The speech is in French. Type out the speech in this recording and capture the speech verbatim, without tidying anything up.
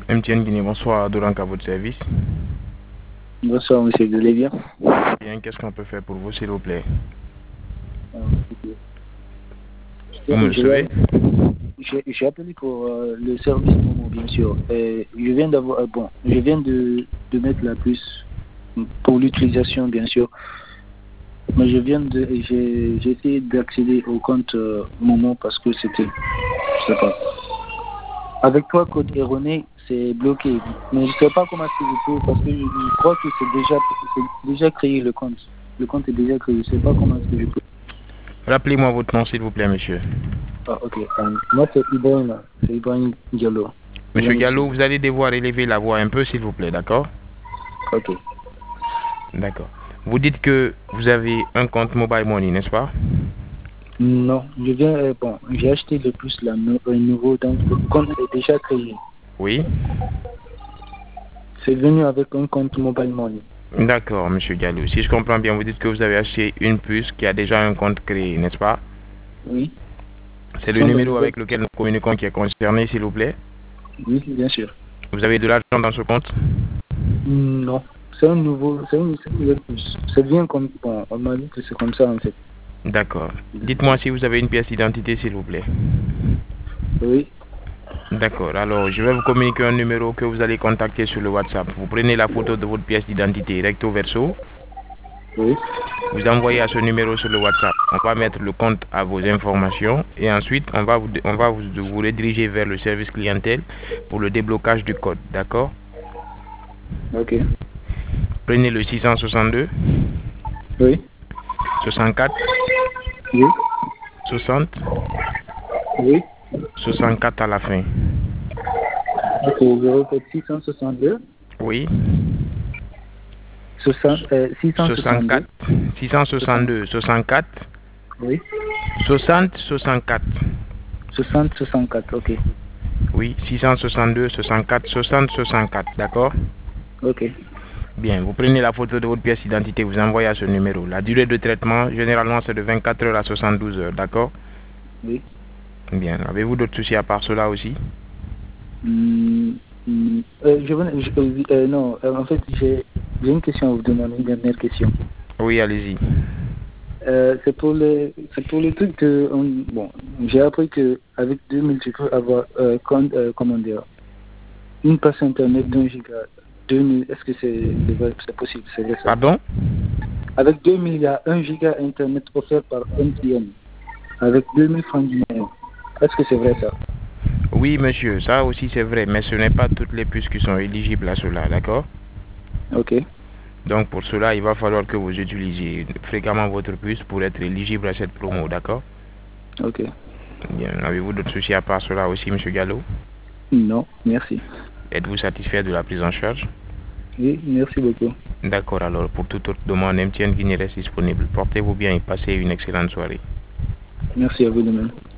M T N Guinée, bonsoir, Dorank à votre service. Bonsoir, monsieur, vous allez bien? Bien, qu'est-ce qu'on peut faire pour vous, s'il vous plaît? Je, Vous me recevez? J'ai appelé pour euh, le service Momo, bien sûr. Et je viens d'avoir, euh, bon, je viens de, de mettre la puce pour l'utilisation, bien sûr. Mais je viens de, j'ai j'ai essayé d'accéder au compte euh, Momo parce que c'était, je sais pas. Avec toi, code erroné, c'est bloqué. Mais je sais pas comment est-ce que je peux, parce que je, je crois que c'est déjà, c'est déjà créé le compte. Le compte est déjà créé. Je sais pas comment est-ce que je peux. Rappelez-moi votre nom, s'il vous plaît, monsieur. Ah, ok. Um, moi, c'est Ibrahim. C'est Ibrahim Diallo. Monsieur Ibrahim Gallo, Diallo. vous allez devoir élever la voix un peu, s'il vous plaît, d'accord? Ok. D'accord. Vous dites que vous avez un compte Mobile Money, n'est-ce pas? Non, je viens, euh, bon, j'ai acheté le plus là, nou- un nouveau, donc le compte est déjà créé. Oui. C'est venu avec un compte Mobile Money. D'accord, monsieur Gallo. Si je comprends bien, vous dites que vous avez acheté une puce qui a déjà un compte créé, n'est-ce pas? Oui. C'est le Sans la numéro nouvelle. avec lequel nous communiquons qui est concerné, s'il vous plaît. Oui, bien sûr. Vous avez de l'argent dans ce compte? Non. C'est un nouveau, c'est une, c'est une nouvelle puce. C'est bien comme, bon, on m'a dit que c'est comme ça en fait. D'accord. Dites-moi si vous avez une pièce d'identité, s'il vous plaît. Oui. D'accord. Alors, je vais vous communiquer un numéro que vous allez contacter sur le WhatsApp. Vous prenez la photo de votre pièce d'identité recto verso. Oui. Vous envoyez à ce numéro sur le WhatsApp. On va mettre le compte à vos informations et ensuite on va vous, on va vous, vous rediriger vers le service clientèle pour le déblocage du code. D'accord? Ok. Prenez le six cent soixante-deux, Oui. soixante-quatre, Oui. soixante, Oui. soixante-quatre à la fin. Ok, je répète six cent soixante-deux. Oui. soixante, euh, six cent soixante-deux. soixante-quatre, six cent soixante-deux, soixante-quatre, Oui. soixante, soixante-quatre. soixante, soixante-quatre, ok. Oui, six cent soixante-deux, soixante-quatre, soixante, soixante-quatre, d'accord? Ok. Bien, vous prenez la photo de votre pièce d'identité, vous envoyez à ce numéro. La durée de traitement, généralement, c'est de vingt-quatre heures à soixante-douze heures, d'accord? Oui. Bien, avez-vous d'autres soucis à part cela aussi? Hmm, hmm, euh, je venais, je- euh, euh, non, euh, en fait, j'ai j'ai une question à vous demander, une dernière question. Oui, allez-y. Euh, c'est pour le, c'est pour le truc que, on- bon, j'ai appris que avec deux mille, tu peux avoir, euh, con- euh, comment dire, une passe internet d'un giga. deux mille, est-ce que c'est c'est vrai, c'est possible, c'est vrai ça? Pardon? Avec deux mille, il y a un giga internet offert par M T N. Avec deux mille francs du mois. Est-ce que c'est vrai ça? Oui, monsieur, ça aussi c'est vrai, mais ce n'est pas toutes les puces qui sont éligibles à cela, d'accord? Ok. Donc pour cela, il va falloir que vous utilisiez fréquemment votre puce pour être éligible à cette promo, d'accord? Ok. Bien, avez-vous d'autres soucis à part cela aussi, monsieur Gallo? Non, merci. Êtes-vous satisfait de la prise en charge? Oui, merci beaucoup. D'accord, alors pour toute autre demande, M T N Guinée reste disponible. Portez-vous bien et passez une excellente soirée. Merci à vous de même.